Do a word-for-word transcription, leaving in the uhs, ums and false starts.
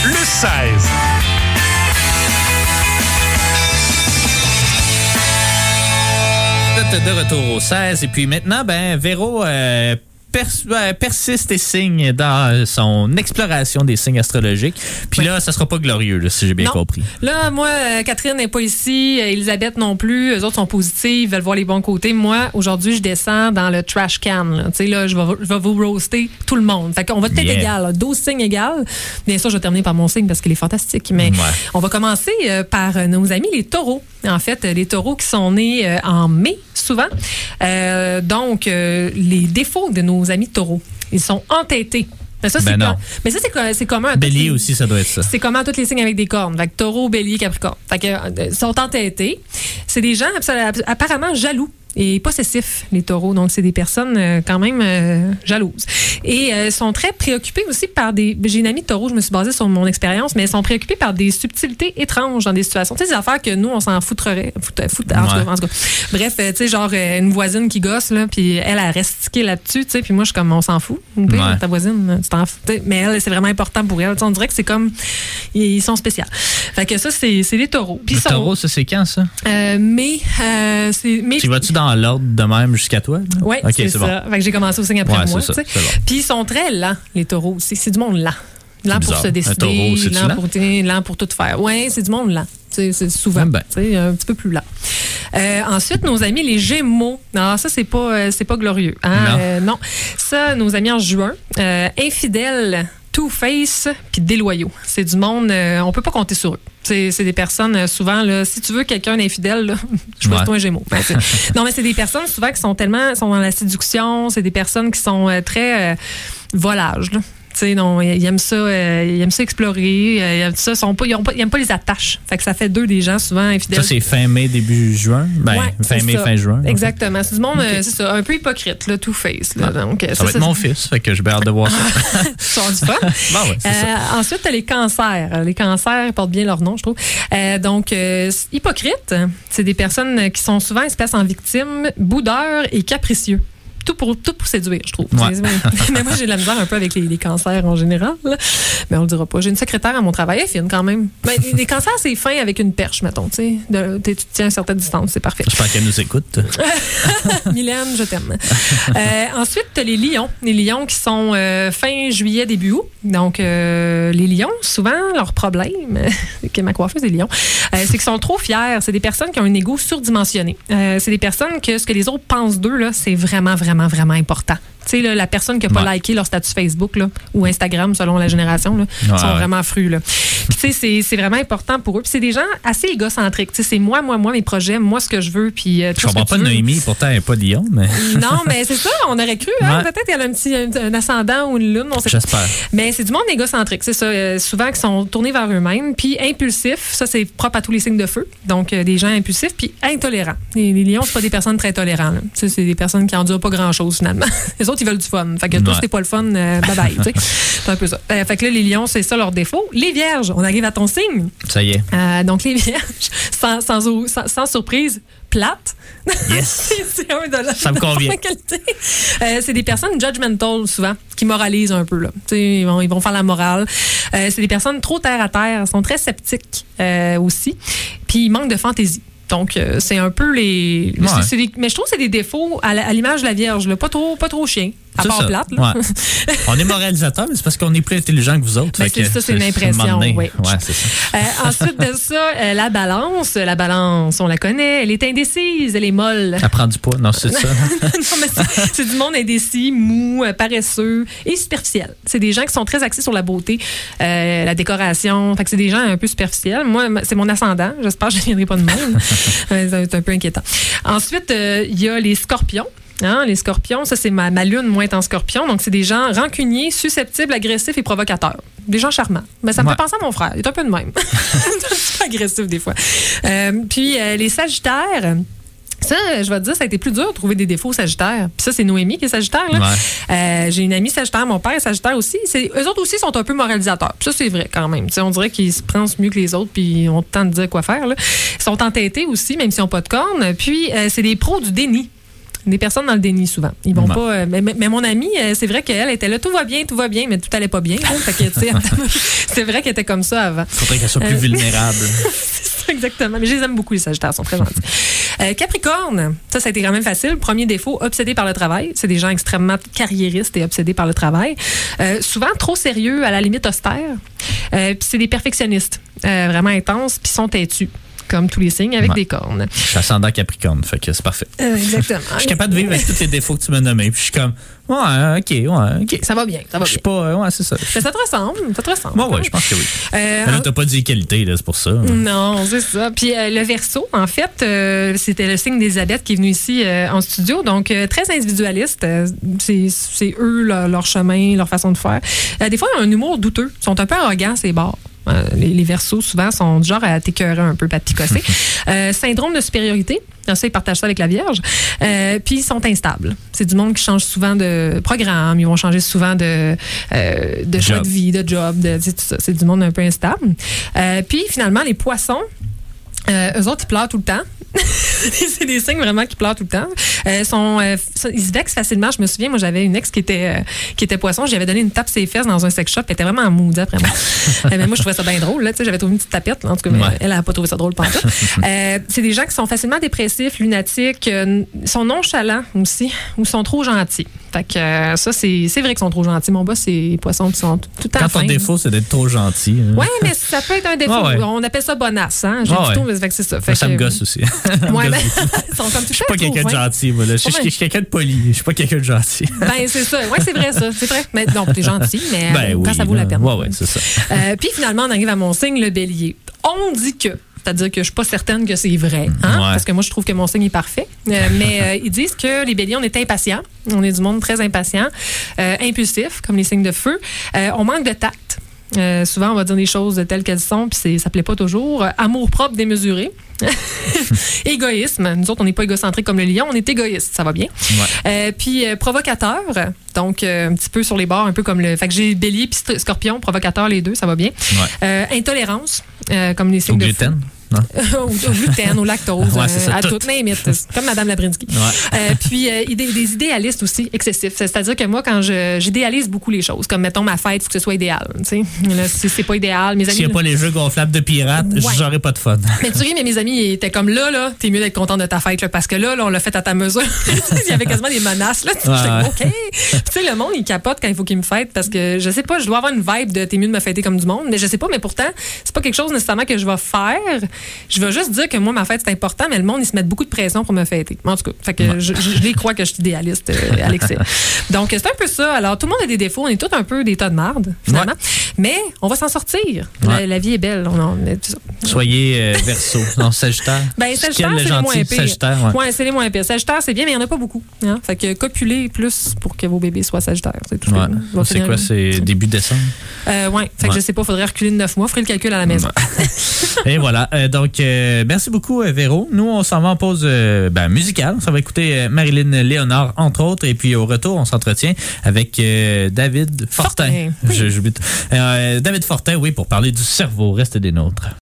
le seize. De retour au seize. Et puis maintenant, ben Véro euh, pers- euh, persiste et signe dans son exploration des signes astrologiques. Puis oui. Là, ça sera pas glorieux, là, si j'ai bien non. compris. Là, moi, euh, Catherine n'est pas ici, euh, Elisabeth non plus. Eux autres sont positifs, veulent voir les bons côtés. Moi, aujourd'hui, je descends dans le trash can. Tu sais, là, je vais, je vais vous roaster tout le monde. Fait qu'on va peut-être yeah. égal, là, douze signes égales. Bien sûr, je vais terminer par mon signe parce qu'il est fantastique. Mais ouais. on va commencer euh, par nos amis les taureaux. En fait, les taureaux qui sont nés euh, en mai, souvent. Euh, donc, euh, les défauts de nos amis taureaux, ils sont entêtés. Mais ça, c'est ben com- mais ça, c'est, c'est commun à Bélier les, aussi, ça doit être ça. C'est commun à tous les signes avec des cornes. Fait que taureau, bélier, capricorne. Fait que, euh, sont entêtés. C'est des gens apparemment jaloux et possessifs, les taureaux. Donc, c'est des personnes euh, quand même euh, jalouses. Et euh, sont très préoccupés aussi par des... J'ai une amie de taureau, je me suis basée sur mon expérience, mais ils sont préoccupés par des subtilités étranges dans des situations. Tu sais, des affaires que nous, on s'en foutrerait. Fout, fout, en, ouais. tout cas, en tout cas. Bref, euh, tu sais, genre euh, une voisine qui gosse, là, puis elle a resté là-dessus, tu sais, puis moi, je suis comme, on s'en fout. Ouais. Ta voisine, tu t'en fous. T'sais, mais elle, c'est vraiment important pour elle. T'sais, on dirait que c'est comme... Ils sont spéciaux. Fait que ça, c'est, c'est les taureaux. Les sont, taureaux, ça, c'est quand, ça? Euh, mais, euh, c'est... Mais, tu vas-tu dans l'ordre de même jusqu'à toi? Oui, okay, c'est, c'est ça. Bon. Fait que j'ai commencé au signe après ouais, moi. C'est c'est bon. Puis ils sont très lents, les taureaux aussi. C'est du monde lent. Lent pour se décider, taureau, lent, pour, lent pour tout faire. Oui, c'est du monde lent. C'est, c'est souvent ben. un petit peu plus lent. Euh, ensuite, nos amis les Gémeaux. Alors ça, c'est pas, euh, c'est pas glorieux. Hein? Non. Euh, non. Ça, nos amis en juin. Euh, infidèles, two-face, puis déloyaux. C'est du monde, euh, on peut pas compter sur eux. C'est, c'est des personnes, euh, souvent, là, si tu veux quelqu'un d'infidèle, là, choisis-toi ouais. un Gémeaux. Ben, non, mais c'est des personnes, souvent, qui sont tellement, sont dans la séduction. C'est des personnes qui sont euh, très euh, volages, là. T'sais, non, ils aiment ça, euh, ils aiment ça explorer. Euh, ils aiment ça, sont pas, ils, ont pas, ils aiment pas les attaches. Fait que ça fait deux des gens souvent infidèles. Ça, c'est fin mai, début juin? Ben, ouais, fin mai, ça. fin juin. Exactement. C'est du monde, okay. euh, c'est ça, un peu hypocrite, là, two-face. Là, ah, donc, ça, ça va ça, être mon fils, fait que j'ai hâte de voir ça. Ça du fun. Bon, ouais, c'est euh, ça. Ensuite, t'as les cancers. Les cancers portent bien leur nom, je trouve. Euh, donc, euh, hypocrites, c'est des personnes qui sont souvent espèces en victimes, boudeurs et capricieux. Tout pour, tout pour séduire, je trouve. Ouais. Mais moi, j'ai de la misère un peu avec les, les cancers en général. Là. Mais on le dira pas. J'ai une secrétaire à mon travail, elle est fine quand même. Mais les cancers, c'est fin avec une perche, mettons. De, tu tiens à une certaine distance, c'est parfait. J'espère qu'elle nous écoute. Mylène, je t'aime. Euh, ensuite, tu as les lions. Les lions qui sont euh, fin juillet, début août. Donc, euh, les lions, souvent, leur problème, que ma coiffeuse est lion, euh, c'est qu'ils sont trop fiers. C'est des personnes qui ont un ego surdimensionné. Euh, c'est des personnes que ce que les autres pensent d'eux, là, c'est vraiment, vraiment vraiment important. Tu sais, la personne qui n'a pas ouais. liké leur statut Facebook là, ou Instagram, selon la génération, là, ouais, sont ouais. vraiment frus. Là. Puis, tu sais, c'est, c'est vraiment important pour eux. Puis, c'est des gens assez égocentriques. Tu sais, c'est moi, moi, moi, mes projets, moi, ce que je veux. Puis, euh, je comprends pas de Noémie, pourtant, elle n'est pas Lyon. Mais... non, mais c'est ça, on aurait cru. Hein, ouais. Peut-être qu'elle a un petit un, un ascendant ou une lune. On sait J'espère. Pas. Mais c'est du monde égocentrique. C'est ça. Euh, souvent, qui sont tournés vers eux-mêmes. Puis, impulsifs. Ça, c'est propre à tous les signes de feu. Donc, euh, des gens impulsifs. Puis, intolérants. Les, les lions, c'est pas des personnes très tolérantes. C'est, c'est des personnes qui endurent pas grand-chose, finalement. Les autres, ils veulent du fun. Fait que toi, c'était pas le fun, euh, bye bye. C'est un peu ça. Euh, fait que là, les lions, c'est ça leur défaut. Les vierges, on arrive à ton signe. Ça y est. Euh, donc, les vierges, sans, sans, sans, sans surprise, plates. Yes. c'est un de la, ça me convient. Euh, c'est des personnes judgmental, souvent, qui moralisent un peu. Là. Ils vont, ils vont faire la morale. Euh, c'est des personnes trop terre à terre, sont très sceptiques euh, aussi. Puis, ils manquent de fantaisie. Donc, euh, c'est un peu les... Ouais. C'est, c'est des, mais je trouve que c'est des défauts à, la, à l'image de la Vierge. Là. Pas trop, pas trop chien. À c'est part ça. plate. Là. Ouais. On est moralisateur, mais c'est parce qu'on est plus intelligent que vous autres. Ben, c'est que ça, c'est une impression. Oui. Ouais, c'est ça. Euh, ensuite de ça, euh, la balance. La balance, on la connaît. Elle est indécise, elle est molle. Elle prend du poids. Non, c'est ça. non, mais c'est, c'est du monde indécis, mou, euh, paresseux et superficiel. C'est des gens qui sont très axés sur la beauté, euh, la décoration. Fait que c'est des gens un peu superficiels. Moi, c'est mon ascendant. J'espère que je ne viendrai pas de même. C'est un peu inquiétant. Ensuite, il euh, y a les scorpions. Hein, les scorpions, ça c'est ma, ma lune, moi, est en scorpion. Donc, c'est des gens rancuniers, susceptibles, agressifs et provocateurs. Des gens charmants. Mais ça me ouais. fait penser à mon frère. Il est un peu de même. C'est agressif des fois. Euh, puis, euh, les sagittaires... Ça, je vais te dire, ça a été plus dur de trouver des défauts sagittaires. Puis ça, c'est Noémie qui est sagittaire. Là. Ouais. Euh, j'ai une amie sagittaire, mon père est sagittaire aussi. C'est, eux autres aussi sont un peu moralisateurs. Puis ça, c'est vrai quand même. T'sais, on dirait qu'ils se pensent mieux que les autres puis ils ont le temps de dire quoi faire. Là. Ils sont entêtés aussi, même s'ils n'ont pas de cornes. Puis, euh, c'est des pros du déni. Des personnes dans le déni, souvent. Ils vont Non. pas. euh, mais, mais- mais mon amie, euh, c'est vrai qu'elle était là, tout va bien, tout va bien, mais tout allait pas bien. Là. Fait que, tu sais, c'est vrai qu'elle était comme ça avant. Faudrait qu'elle soit plus Euh, vulnérable. Exactement. Mais je les aime beaucoup, les Sagittaires, ils sont très gentils. Euh, Capricorne, ça, ça a été quand même facile. Premier défaut, obsédé par le travail. C'est des gens extrêmement carriéristes et obsédés par le travail. Euh, souvent trop sérieux, à la limite austère. Euh, puis c'est des perfectionnistes, euh, vraiment intenses, puis sont têtus, comme tous les signes, avec Ouais. des cornes. Je suis ascendant Capricorne, fait que c'est parfait. Euh, exactement. Je suis capable de vivre avec tous les défauts que tu m'as nommés. Puis je suis comme, ouais, ok, ouais, ok. Ça va bien, ça va Je suis bien. pas, euh, ouais, c'est ça. Mais ça te ressemble, ça te ressemble. Ouais, ouais, je pense que oui. Euh, Mais là, t'as pas dit qualité, là, c'est pour ça. Non, c'est ça. Puis euh, le Verseau, en fait, euh, c'était le signe d'Élisabeth qui est venu ici euh, en studio. Donc, euh, très individualiste. Euh, c'est, c'est eux, leur, leur chemin, leur façon de faire. Euh, des fois, ils ont un humour douteux. Ils sont un peu arrogants, ces bords. Euh, les, les Verseaux, souvent, sont du genre à t'écœurer un peu, pas à te picosser. euh, syndrome de supériorité. Ça, ils partagent ça avec la Vierge. Euh, puis, ils sont instables. C'est du monde qui change souvent de programme. Ils vont changer souvent de, euh, de choix Job. de vie, de job. De, c'est, tout ça. C'est du monde un peu instable. Euh, puis, finalement, les poissons, euh, eux autres, ils pleurent tout le temps. C'est des signes vraiment qui pleurent tout le temps. Euh, sont, euh, ils se vexent facilement. Je me souviens, moi, j'avais une ex qui était, euh, qui était poisson. J'avais donné une tape ses fesses dans un sex shop. Elle était vraiment en mood après moi. euh, mais moi, je trouvais ça bien drôle. Là, tu sais, j'avais trouvé une petite tapette. Là, en tout cas, mais Ouais. elle n'a pas trouvé ça drôle pantoute. euh, c'est des gens qui sont facilement dépressifs, lunatiques, euh, sont nonchalants aussi, ou sont trop gentils. Fait que euh, ça, c'est, c'est vrai qu'ils sont trop gentils. Mon boss, c'est les poissons qui sont tout, tout le temps Quand ton fins. défaut, c'est d'être trop gentil. hein. Oui, mais ça peut être un défaut. Ouais, ouais. On appelle ça bonasse. Hein? J'ai Ouais, du ouais. tout, mais fait que c'est ça. Fait Moi, ça que- me gosse aussi. Ça me Ouais, gosse ben, beaucoup. ils sont comme tout Je suis pas le temps quelqu'un de trop fins. gentil, moi. là. Je suis- je suis je suis quelqu'un de poli. Je suis pas quelqu'un de gentil. Ben, c'est ça. Oui, c'est vrai, ça. C'est vrai. Mais non, t'es gentil, mais Ben euh, quand oui, ça vaut la là. peine. Ouais, ouais, c'est ça. Euh, puis finalement, on arrive à mon signe, le bélier. On dit que. C'est-à-dire que je suis pas certaine que c'est vrai, hein? Ouais. Parce que moi, je trouve que mon signe est parfait. Euh, mais euh, ils disent que les béliers, on est impatients. On est du monde très impatient, euh, impulsif, comme les signes de feu. Euh, on manque de tact. Euh, souvent, on va dire des choses telles qu'elles sont, puis c'est, ça plaît pas toujours. Euh, amour propre démesuré. Égoïsme. Nous autres, on n'est pas égocentrique comme le lion, on est égoïste. Ça va bien. Ouais. Euh, puis euh, provocateur. Donc, euh, un petit peu sur les bords, un peu comme le. Fait que j'ai bélier puis st- scorpion, provocateur, les deux, ça va bien. Ouais. Euh, intolérance, euh, comme les signes Au de gluten? Non? au, au gluten, au lactose, Ouais, c'est ça, euh, à tout. tout, name it, comme Madame Labrinsky. Ouais. Euh, puis euh, idé- des idéalistes aussi excessifs. C'est-à-dire que moi, quand je, j'idéalise beaucoup les choses, comme mettons ma fête, il faut que ce soit idéal. Tu sais, là, si c'est pas idéal, mes amis. S'il n'y a pas les jeux gonflables de pirates, Ouais. j'aurais pas de fun. Mais tu ris, mais mes amis ils étaient comme là, là, t'es mieux d'être content de ta fête, là, parce que là, là, on l'a fait à ta mesure. Il y avait quasiment des menaces, là. Ouais, J'étais ouais. OK. Puis, tu sais, le monde, il capote quand il faut qu'il me fête, parce que je sais pas, je dois avoir une vibe de t'es mieux de me fêter comme du monde, mais je sais pas, mais pourtant, c'est pas quelque chose nécessairement que je vais faire. Je vais juste dire que moi, ma fête, c'est important, mais le monde, ils se mettent beaucoup de pression pour me fêter. En tout cas, fait que Ouais. je, je, je les crois que je suis idéaliste euh, à l'excès. Donc, c'est un peu ça. Alors, tout le monde a des défauts. On est tous un peu des tas de marde, finalement. Mais on va s'en sortir. La, Ouais. la vie est belle. On en- c'est ça. Soyez euh, Verseau. Non, Sagittaire. Ben, Sagittaire, Quel c'est les gentil moins pires. Sagittaire, ouais. Ouais, c'est les moins pires. Sagittaire, c'est bien, mais il n'y en a pas beaucoup. Hein? Fait que copuler plus pour que vos bébés soient Sagittaires. C'est tout. ce que Ouais. je vais C'est finir. quoi? C'est début décembre? Euh, ouais. Fait que Ouais. je sais pas, faudrait reculer de neuf mois. Ferai le calcul à la maison. Et voilà. Euh, donc, euh, merci beaucoup, euh, Véro. Nous, on s'en va en pause euh, ben, musicale. Ça va écouter euh, Marilyn Léonard, entre autres. Et puis, au retour, on s'entretient avec euh, David Fortin. Fortin, oui. Je- j'oublie tout. Euh, David Fortin, oui, pour parler du cerveau. Reste des nôtres.